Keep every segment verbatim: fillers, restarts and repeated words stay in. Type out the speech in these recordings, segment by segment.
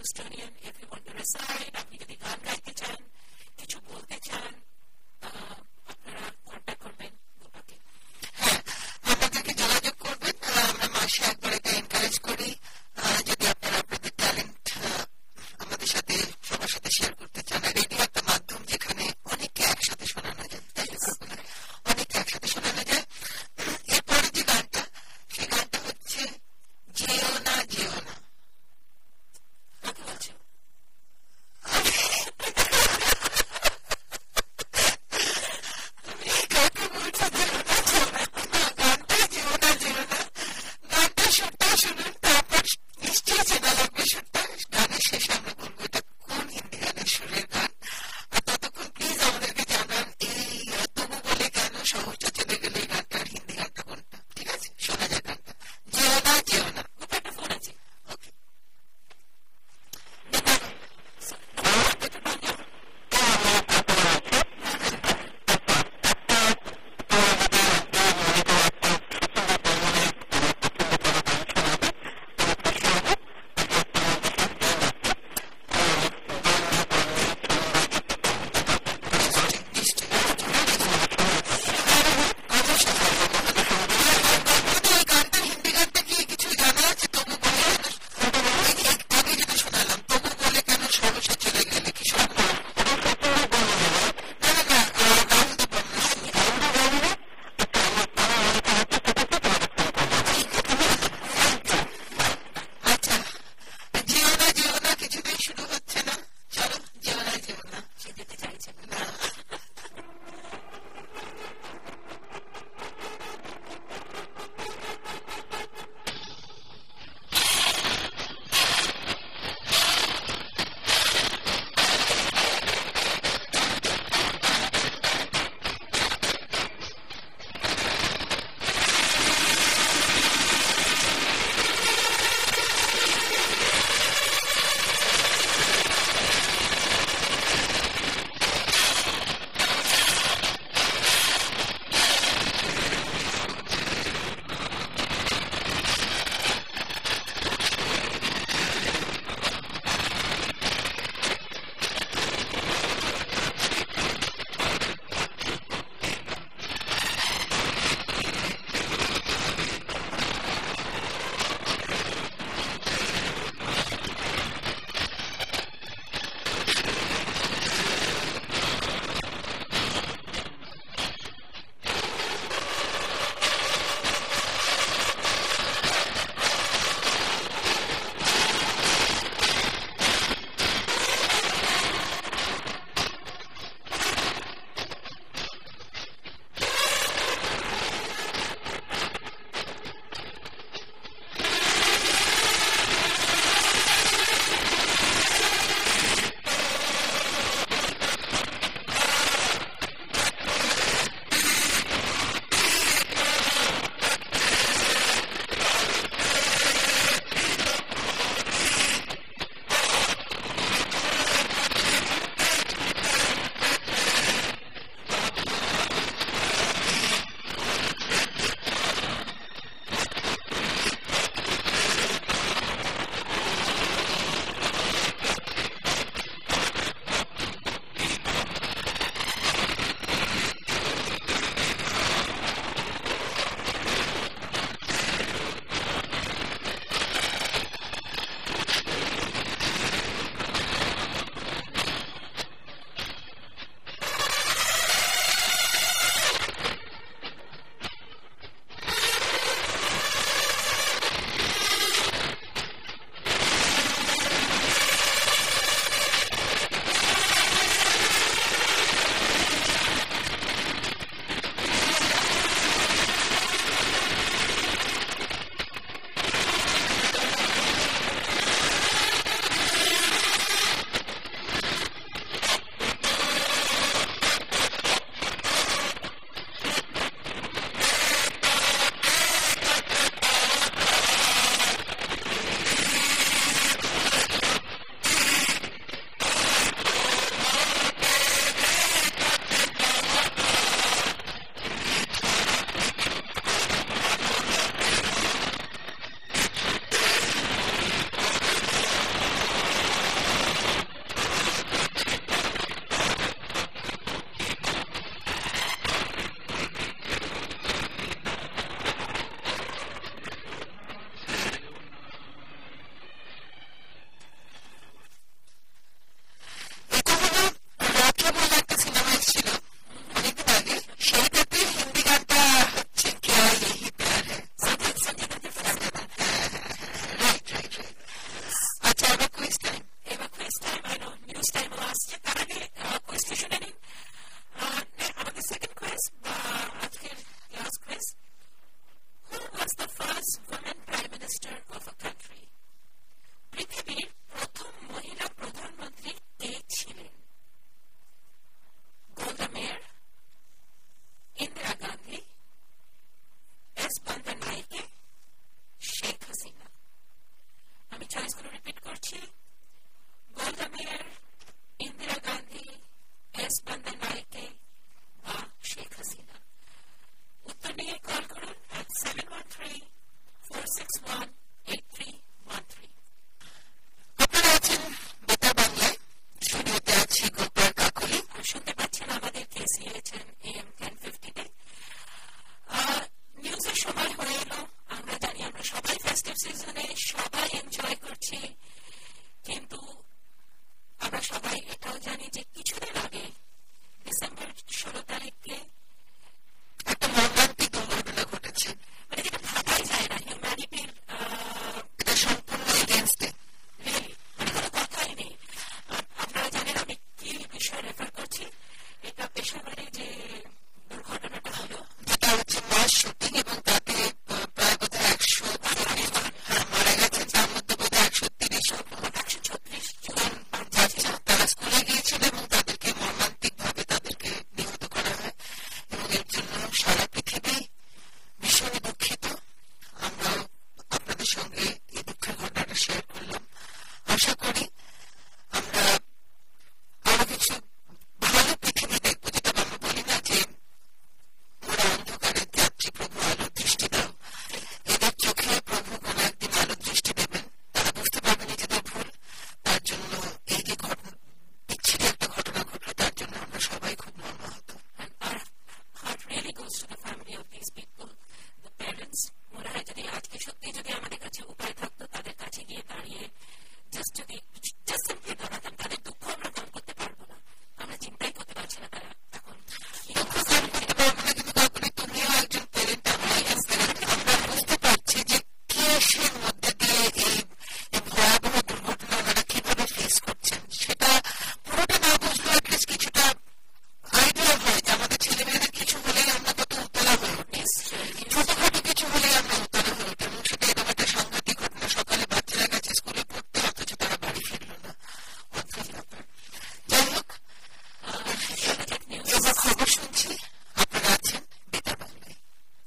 Estonian. If you want to recite, আপনি যদি গান গাইতে চান, কিছু বলতে চান, আপনারা কন্ট্যাক্ট করবেন গোপাকে। হ্যাঁ, আমাদেরকে যোগাযোগ করবেন। আমরা মাসে একবার এটা এনকারেজ করি। যদি আপনারা আপনাদের ট্যালেন্ট আমাদের সাথে সবার সাথে শেয়ার করতে চান, রেডিও একটা মাধ্যম যেখানে অনেককে একসাথে শোনানো যায়, তাই না? অনেককে একসাথে শোনানো যায়। এরপরে যে গানটা, সেই গানটা হচ্ছে যেও না যেও না। কাকে বলছো?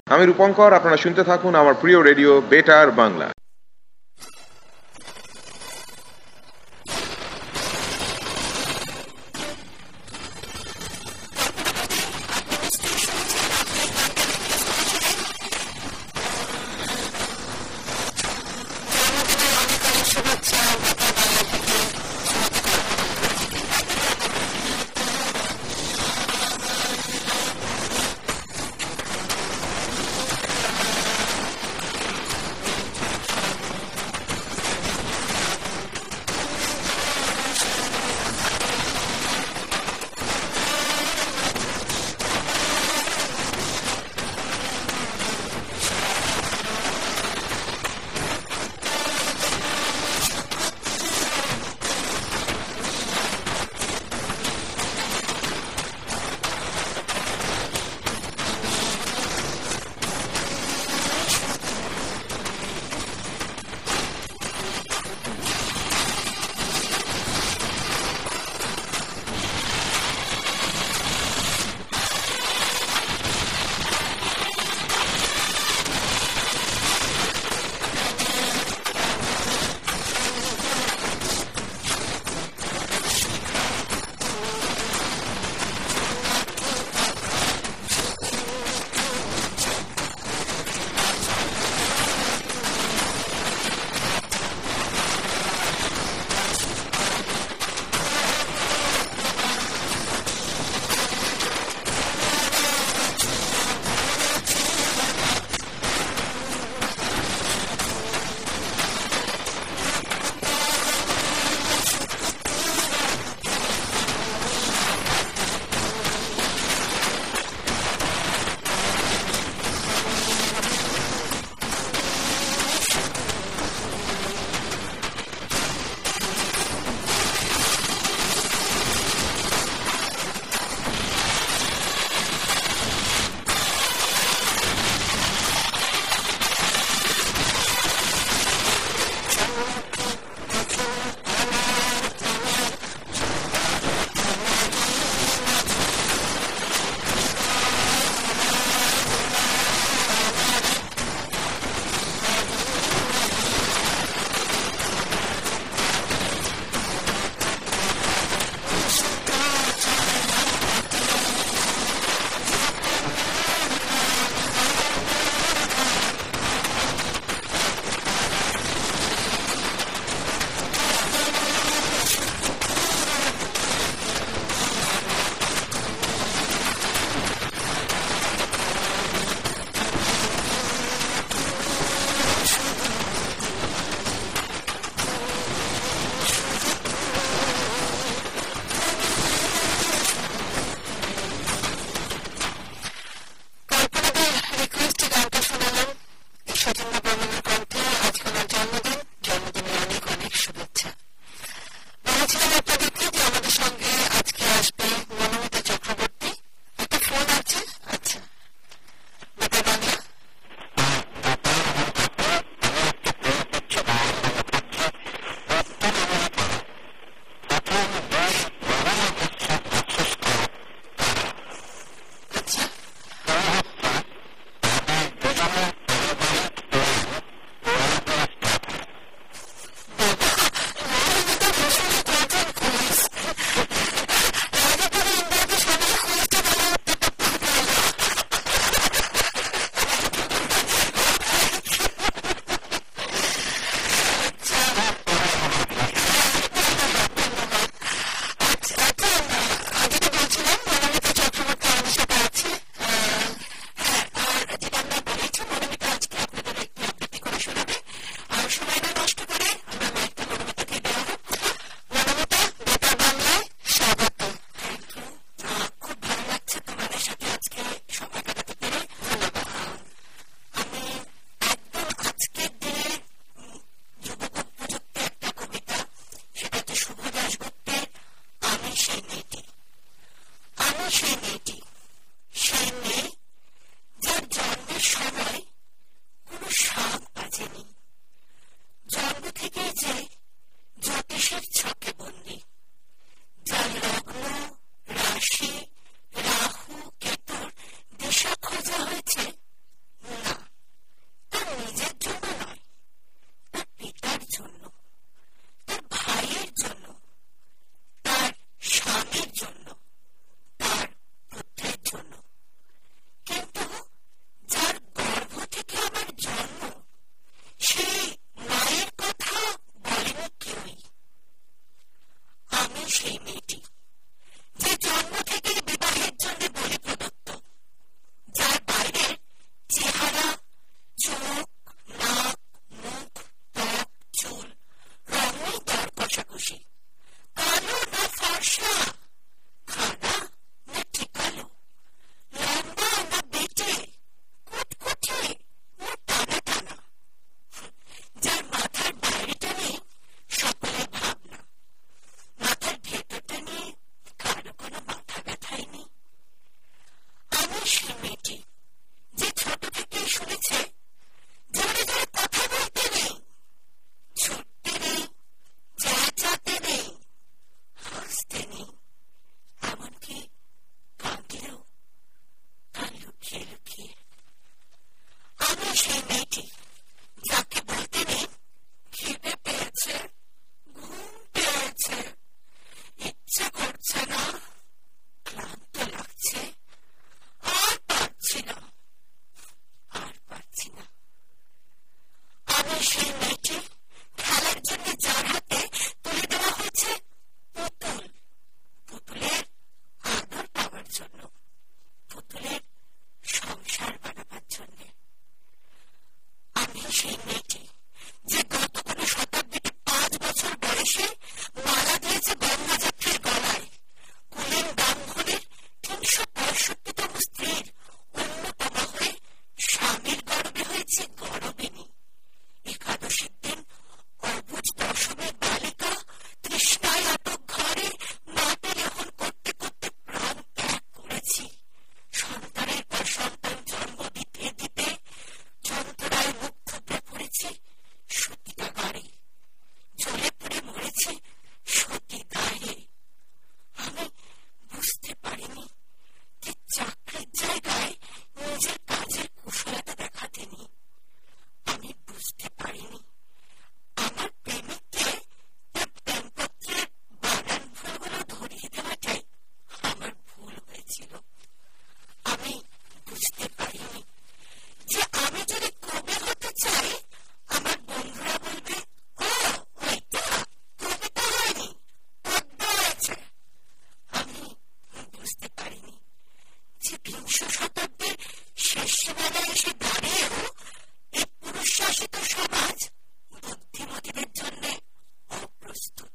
আমি রূপঙ্কর, আপনারা শুনতে থাকুন আমার প্রিয় রেডিও বেটার বাংলা। সেই মেয়েটি যে জন্ম থেকেই বিবাহের জন্য বলি প্রদত্ত, যার বাইরের চেহারা, চোখ, নাক, মুখ, ত্বক, চুল রঙই দর কষাকষি, কালো না ফর্সা, খানা না ঠিকালো, লম্বা না বেটে, কুটকুটে না টানা টানা, যার মাথার বাইরেটা নেই সকলের ভাবনা, মাথার ভেতরটা নিয়ে কারো কোনো মাথা ব্যথাই নেই। আমি সেই মেয়েটি যে ছোট থেকে শুনেছে জোরে জোরে কথা বলতে নেই, ছুটতে নেই, চেঁচাতে নেই, হাসতে নেই, এমনকি কাঁদলেও তা লুকিয়ে লুকিয়ে। আমি সেই মেয়েটি যাকে বলতে নেই খিদে পেয়েছে, ঘুম পেয়েছে, ইচ্ছে করছে না, ক্লান্ত লাগছে, আর পারছি না, আর পারছি না। আমি সেই মেয়েটি খেলার জন্য যার হাতে তুলে দেওয়া হয়েছে পুতুল, পুতুলের আদর পাওয়ার জন্য, পুতুলের সংসার বানাবার জন্য। আমি সেই মেয়েটি যে গত কোনো শতাব্দীতে পাঁচ বছর বয়সে মালা দিয়েছে গঙ্গাযাত্রীর গলায়, কুলের ব্রাহ্মণের তিনশো পঁয়ষট্টিতম স্ত্রীর অন্যতম হয়ে স্বামীর গর্বে হয়েছে গরবিনী, একাদশীর দিন অবুজ দশমীর বালিকা তৃষ্ণায় আটক ঘরে মাটি লেহন করতে করতে প্রাণ ত্যাগ করেছি, সন্তানের পর সন্তান জন্ম দিতে দিতে যন্ত্রণায় মুখ থুবড়ে পড়েছে সতীকাগারে, জ্বলে পড়ে মরেছে সতীদাহে। আমি বুঝতে পারিনি যে চাকরির জায়গায় নিজের কাজের কুশলতা দেখাতে নেই। আমি বুঝতে পারিনি আমার প্রেমিককে তার প্রেমপত্রের বানান ভুলগুলো ধরিয়ে দেওয়াটাই আমার ভুল হয়েছিল। আমি বুঝতে পারিনি যে আমি যদি কবি হতে চাই আমার বন্ধুরা বলবে, ও ওইটা কবিতা হয়নি, পদ্য হয়েছে। আমি বুঝতে পারিনি যে বিংশ শতাব্দীর শেষ সীমানায় এসে দাঁড়িয়েও এই পুরুষ শাসিত সমাজ বুদ্ধিমতীদের জন্য অপ্রস্তুত।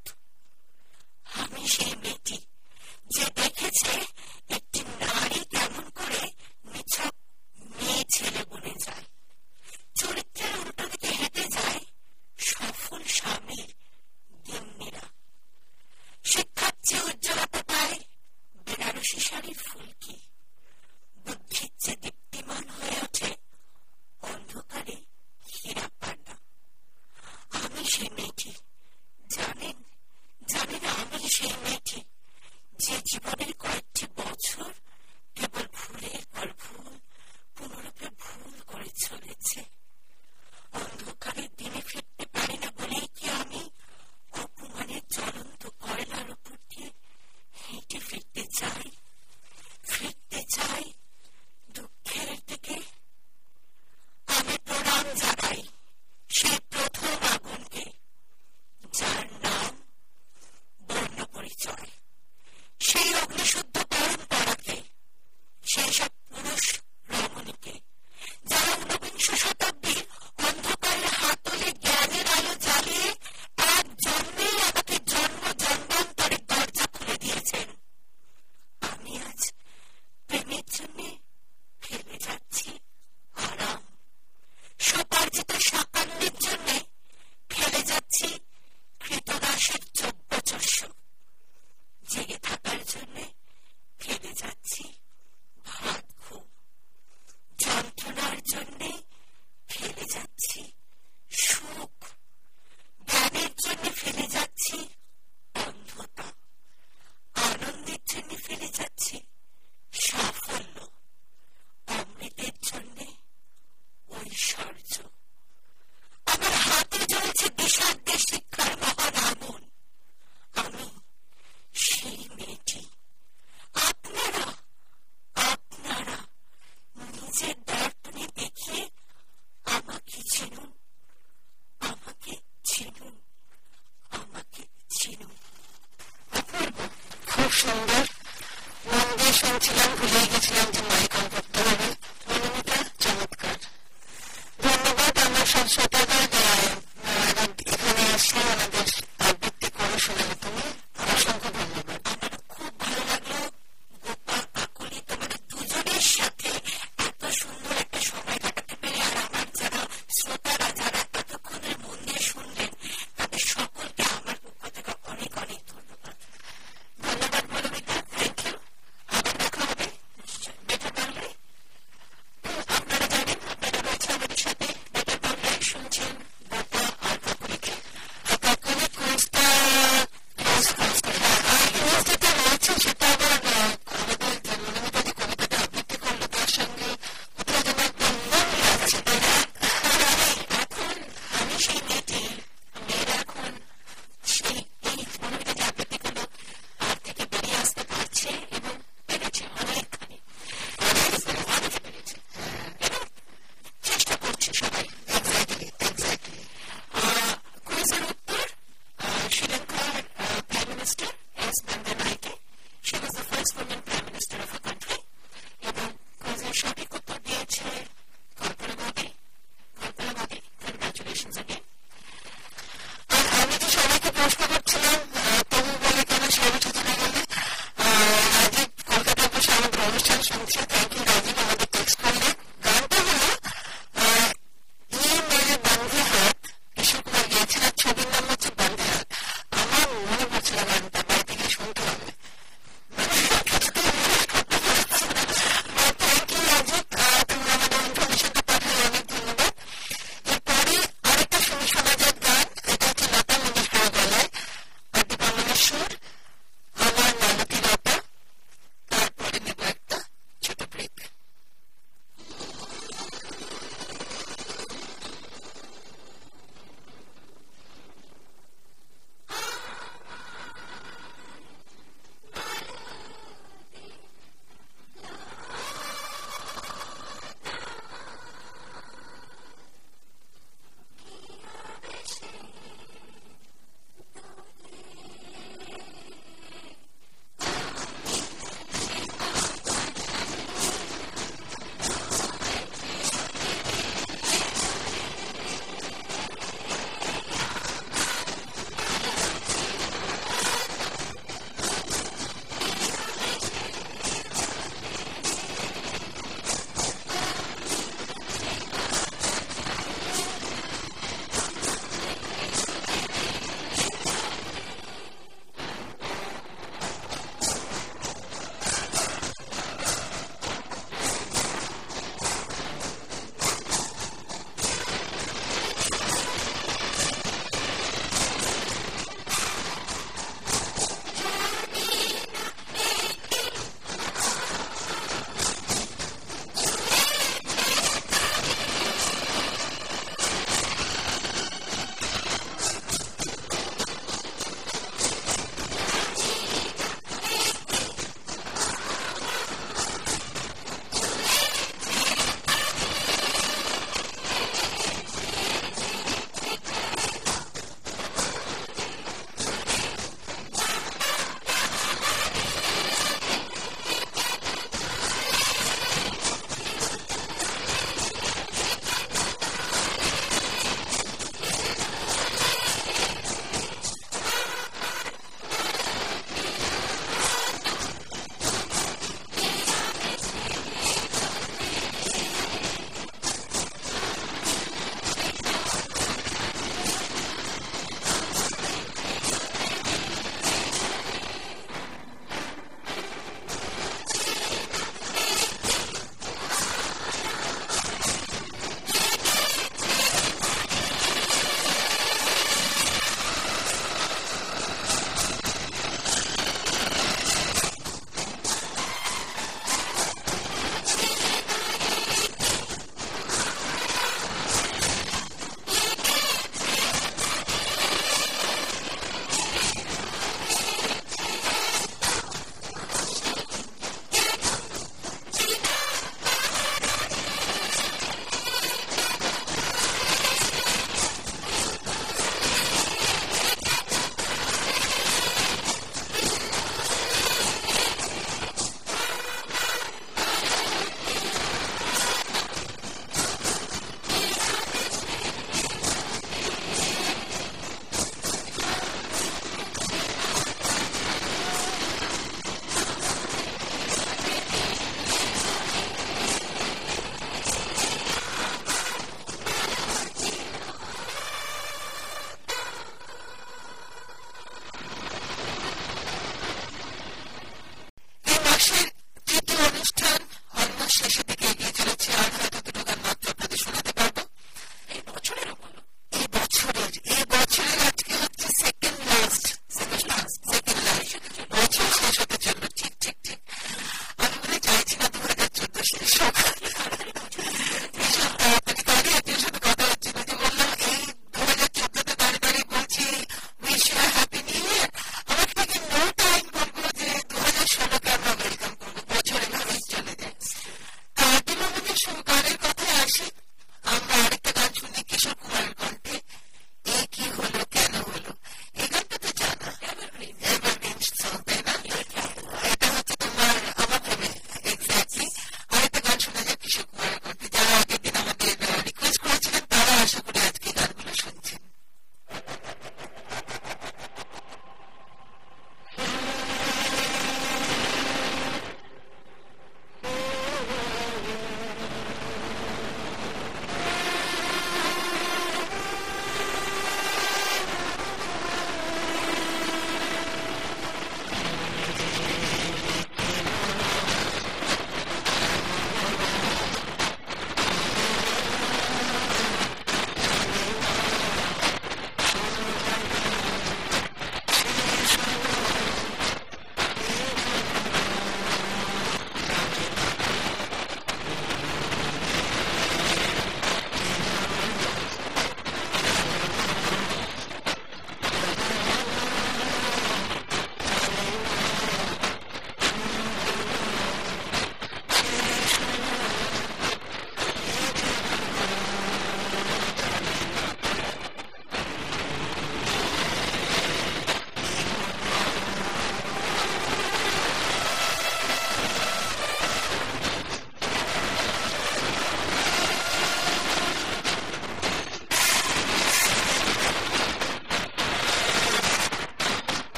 আমি সেই মেয়েটি যে দেখেছে একটি নারী কেমন করে নিছক মেয়ে ছেলে বনে যায়, চরিত্রের উল্টো দিকে হেঁটে যায় সফল স্বামীর গিন্নিরা, শিক্ষার চেয়ে উজ্জ্বলতা পায় বেনারসি শাড়ির ফুলকি, বুদ্ধির চেয়ে দীপ্তিমান হয়ে ওঠে অন্ধকারে হীরা পান্না। আমি সেই মেয়েটি, জানেন জানেন আমি সেই মেয়েটি যে জীবনের কয়েকটি বছর কেবল ভুলের পর ভুল পুনরূপে ভুল করে চলেছে। অন্ধকারের দিনে ফিরতে পারি না বলেই কি আমি অপমানের জ্বলন্ত কয়লার উপর দিয়ে হেঁটে ফিরতে চাই, ফিরতে চাই দুঃখের দিকে। আমি প্রণাম জানাই সেই প্রথম আগুনকে, যার নাম বর্ণ পরিচয়, সেই অগ্নিশুদ্ধ পরম্পরাকে, সেই সব পুরুষ রমণীকে যারা ঊনবিংশ শতাব্দীর অন্ধকারের হাতলে জ্ঞানের আলো জ্বালিয়ে এক জন্মেই আমাকে জন্ম জন্মান্তরের দরজা খুলে দিয়েছেন। আমি আজ প্রেমের জন্য ফেলে যাচ্ছি আরাম, সোপার্জিত সাকান্নের জন্য ফেলে যাচ্ছি কৃতদাসের চব্যচস্য, জেগে থাকার জন্য ফেলে যাচ্ছি ভাত ঘুম, যন্ত্রণার জন্য ফেলে যাচ্ছি সুখ, জ্ঞানের জন্য ফেলে যাচ্ছি অন্ধতা, আনন্দের জন্য ফেলে যাচ্ছি সাফল্য, অমৃতের জন্য ঐশ্বর্য। আমার হাতে জ্বলছে দিশান্তের শিক্ষার মহান আগুন। আমি সেই মেয়েটি, আপনারা সুন্দর, মন দিয়ে শুনছিলাম, ভুলেই গেছিলাম যে মাইক অন করতে হবে। অনুমিতা চমৎকার, ধন্যবাদ। আমার সব শ্রোতাদের এখানে আসলে আমাদের আবৃত্তি করে শোনালে তুমি, অসংখ্য ধন্যবাদ। আমার খুব ভালো লাগলো গোপা কাকলি তোমাদের দুজনের সাথে এত সুন্দর একটা সময় কাটাতে পেরে। আর আমার যারা শ্রোতারা যারা এতক্ষণের মন দিয়ে শুনলেন তাদের সকলকে আমার পক্ষ থেকে অনেক অনেক ধন্যবাদ। ধন্যবাদ মৌলমিতা, থ্যাংক ইউ। আবার দেখা হবে নিশ্চয় বেটার বাংলায়।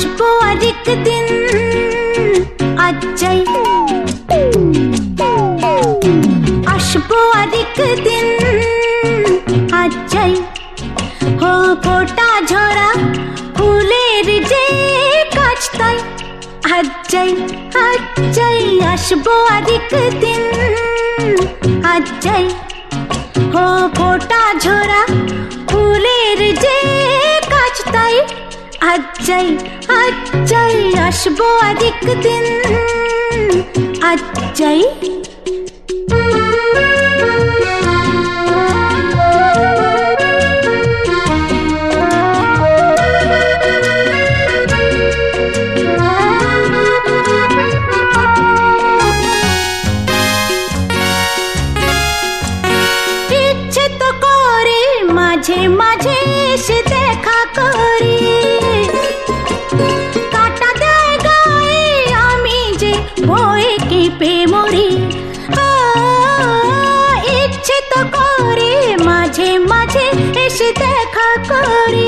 আসবো আরেক দিন আজ যাই আসবো আরেক দিন আজ যাই হো ফোটা ঝরা ফুলের যে কাজ তাই আজ যাই আজ যাই আসবো আরেক দিন আজ যাই হো ফোটা ঝরা ফুলের যে কাজ তাই আজ যাই আজ যাই আসবো আরেক দিন আজ যাই ইচ্ছে তো করে মাঝে মাঝে এসে দেখা করি কাটা দেয় গায়ে আমি যে ভয়ে কেঁপে মরি ইচ্ছে তো করে মাঝে মাঝে এসে দেখা করি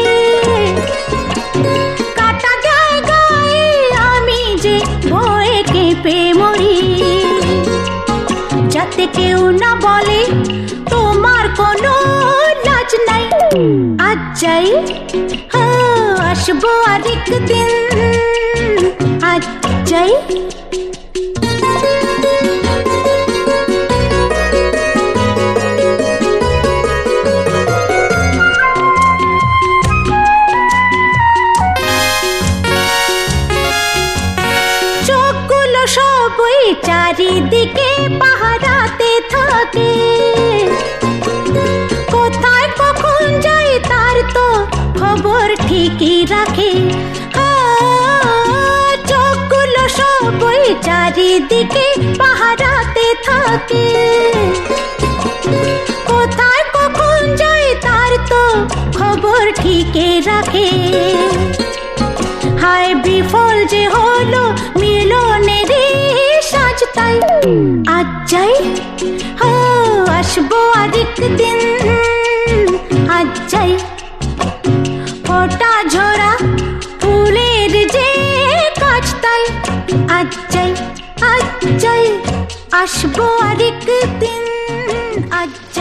কাটা দেয় গায়ে আমি যে ভয়ে কেঁপে মরি যাতে কেউ না বলে তোমার কোনো লাজ নাই আজ যাই আসবো আরেক দিন আজ যাই চোখগুলো সবই চারিদিকে পাহারাতে থাকে কোথায় কখন যাই তার তো খবর ঠিকই রাখে চোখগুলো সবই চারিদিকে পাহারাতে থাকে কোথায় কখন যাই তার তো খবর ঠিকই রাখে হায় বিফল যে হলো মিলনের সাজ তাই আজ যাই আসবো আরেক দিন আজ যাই ফোটা ঝরা ফুলের যে কাজ তাই আজ যাই আজ যাই আসবো আরেক দিন আজ